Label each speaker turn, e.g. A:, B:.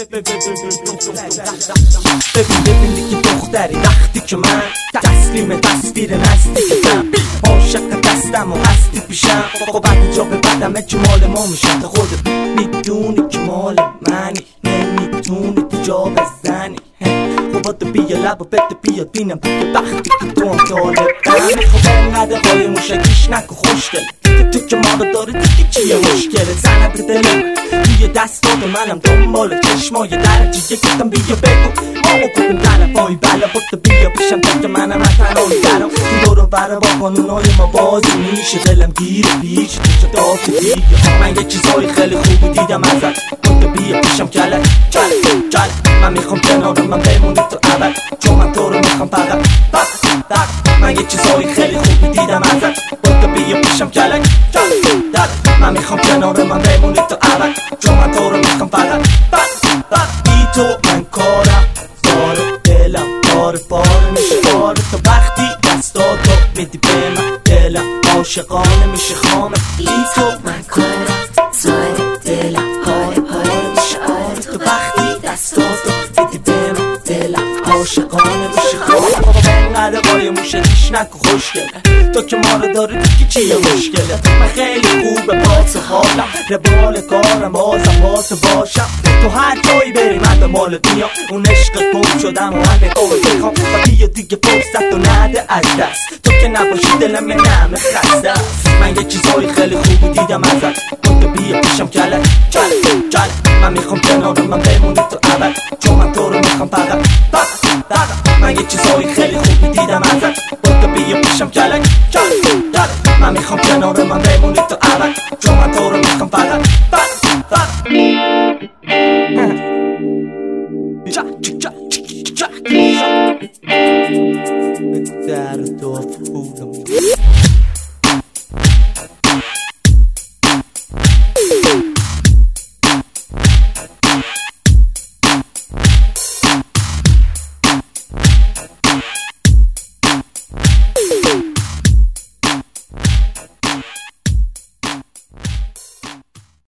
A: ببین دیگه دختری وقتی که من تسلیم تصویر نزدیکتم، عاشق دستم و هستی پیشم. خب بعد جا به بدمه که مال ما میشم، تو خودت میدونی که مال منی، نمیتونی تو جا بزنی. خب تو بیا لب و بده بیاد بینم که وقتی که تو هم طالبم. خب انقدر قای موشکیش نکو خوشگل، تو که ما رو داری دیگه چیه مشکله؟ زنه به دلم توی دستات منم دنبال چشمای درجیه گفتم بیا بگو مامو کدوم طرفایی بله بود بیا پیشم تا که منم تنهایی درم تو دورو بره با قانونای ما بازی میشه. دلم گیره پیش میشه داف دیگه. من یه چیزای خیلی خوبی دیدم ازت، بود بیا پیشم کله من میخوام کنار من بمونی تو ابد، چون من تو رو میخوام فقط. من یه چیزای خیلی خوبی دیدم ازت، بود بیا پیشم کله من میخوام کنار من بمونی تو ابد، چون من تو رو میخوام فقط. بی تو من کارم باره، دلم پاره میشه باره. تو وقتی دستاتو میدی به من دلم عاشقانه میشه خامه. بی تو من کارم باره، دلم پاره میشه باره. تو وقتی دستاتو میدی به من دلم عاشقانه میشه خامه. انقدر قای موشکیش نکو خوشگل، تو که ما رو داری دیگه چیه مشکله؟ من خیلی خوبه با تو حالم، ربال کارم بازم با تو باشم. تو هر جایی بری من به مالت میام، اون عشق گم شدم و من به تو بخوام. و بیا دیگه فرصت و نده از دست، تو که نباشی دلم نمه خسته است. من یه چیزای خیلی خوبی دیدم ازت، بود بیا پیشم کله من میخوام کنار من بمونی تو ابد، چون من تو رو میخوام فقط. من یه چیزای خیلی خوبی دیدم ازت، بود بیا پیشم کله من میخوام کنار من بمونی تو ابد، چون من تو رو میخوام فقط. در تو پولم